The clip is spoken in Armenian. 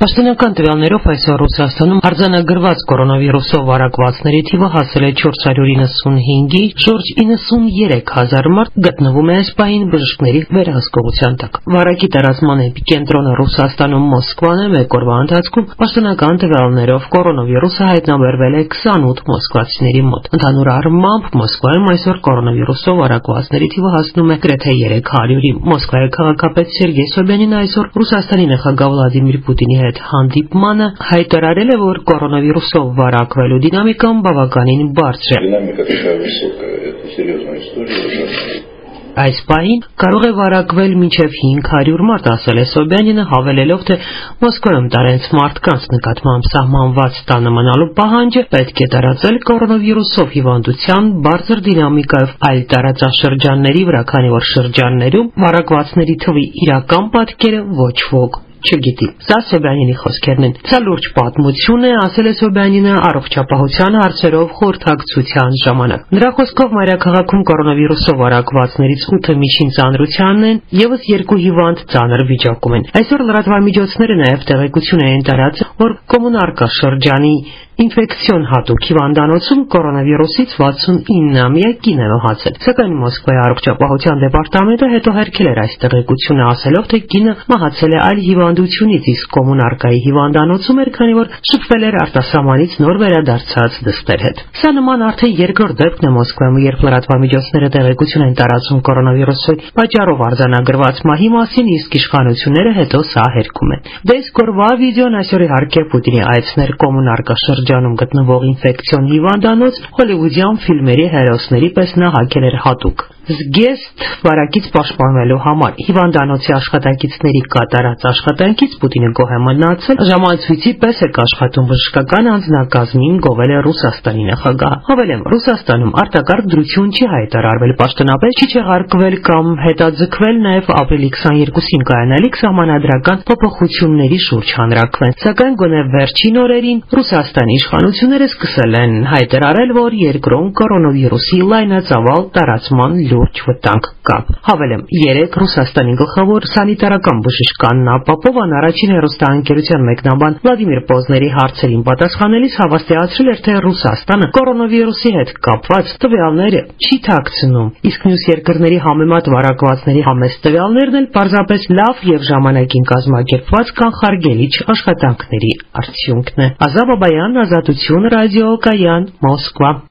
Պաշտոնական տվյալներով այսօր Ռուսաստանում արձանագրված կորոնավիրուսով վարակվածների թիվը հասել է 495-ի, շուրջ 93,000 մարդ գտնվում է այս պահին բժիշկների վերահսկողության տակ։ Վարակի տարածման էպիկենտրոնը Ռուսաստանում Մոսկվան է, մեկ օրվա ընթացքում պաշտոնական տվյալներով կորոնավիրուսը հայտնաբերվել է 28 մոսկվացիների մոտ։ Ընդհանուր առմամբ Մոսկվայում այսօր կորոնավիրուսով վարակվածների թիվը հասնում է գրեթե 300-ի։ Մոսկվայի քաղաքապետ Սերգեյ Սոբյանին այսօր Ռուսաստանի նախագահ Վլադիմիր Պուտինի հետ հանդիպմանը հայտարարել է, որ կորոնավիրուսով վարակվելու դինամիկան բավականին բարձր է։ Այս պահին կարող է վարակվել մինչև 500 մարդ, ասել է Սոբյանինը, հավելելով, թե Մոսկվայում տարենց մարդկանց նկատմամբ սահմանված տանը մնալու պահանջը պետք է տարածել կորոնավիրուսով հիվանդության բարձր դինամիկայով այլ տարածաշրջանների վրա, քանի որ շրջաններում վարակվածների թվի իրական պատկերը ոչ ոք չգիտի։ Սա Սոբյանինի խոսքերն են։ Սա լուրջ պատմություն է, ասել է Սոբյանինը առողջապահության հարցերով խորհրդակցության ժամանակ։ Նրա խոսքով մայրաքաղաքում կորոնավիրուսով վարակվածներից 8-ը միջին ծանրությանն են, ևս 2 հիվանդ ծանր վիճակում են։ Այսօր լրատվամիջոցները նաև տեղեկություն են տարածել, որ Կոմունարկա շրջանի ինֆեկցիոն հատուկ հիվանդանոցում կորոնավիրուսից 69-ամյա կին է մահացել։ Սակայն Մոսկվայի առողջապահության դեպարտամենտը հետո հերքել էր այս տեղեկությունը, ասելով, թե կինը մահացել է այլ հիվանդությունից, իսկ Կոմունարկայի հիվանդանոցում էր, քանի որ շփվել էր արտասահմանից նոր վերադարձած դստեր հետ։ Սա նման արդեն երկրորդ դեպքն է Մոսկվայում, երբ լրատվամիջոցները տեղեկություն են տարածում կորոնավիրուսի պատճառով արձանագրված մահի մասին, իսկ իշխանությունները հետո սա հերքում են։ Դե իսկ օրվա վիդեոն այսօր իհարկե Պուտինի այցն էր Կոմունարկա շրջանում գտնվող ինֆեկցիոն հիվանդանոց, հոլիվուդյան ֆիլմերի հերոսների պես նա հագել էր հատուկ զգեստ վարակից պաշտպանվելու համար։ Հիվանդանոցի աշխատակիցների կատարած աշխատանքից Պուտինը գոհ է մնացել, ժամացույցի պես է աշխատում բժշկական անձնակազմին, գովել է Ռուսաստանի նախագահը։ Հավելեմ, Ռուսաստանում արտակարգ դրություն չի հայտարարվել, պաշտոնապես չի չեղարկվել կամ հետաձգվել նաև ապրիլի 22-ին կայանալիք սահմանադրական փոփոխությունների շուրջ հանրաքվեն։ Սակայն գոնե վերջին օրերին Ռուսաստանի իշխանությունները սկսել են հայտարարել, որ երկրում կորոնավիրուսի լայնածավալ տարածման լուրջ վտանգ կա։ Հավելեմ, երեկ Ռուսաստանի գլխավոր սանիտարական բժիշկ Աննա Պոպովան առաջին հեռուստաընկերության մեկնաբան Վլադիմիր Պոզների հարցերին պատասխանելիս հավաստիացրել էր, թե Ռուսաստանը կորոնավիրուսի հետ կապված տվյալները չի թաքցնում, իսկ մյուս երկրների համեմատ վարակվածների համեստ տվյալներն էլ պարզապես լավ եւ ժամանակին կազմակերպված կանխարգելիչ աշխատանքների արդյունքն է։ Ազատ Բաբայան, Ազատություն, Ռադիո Կայան, Մոսկվա։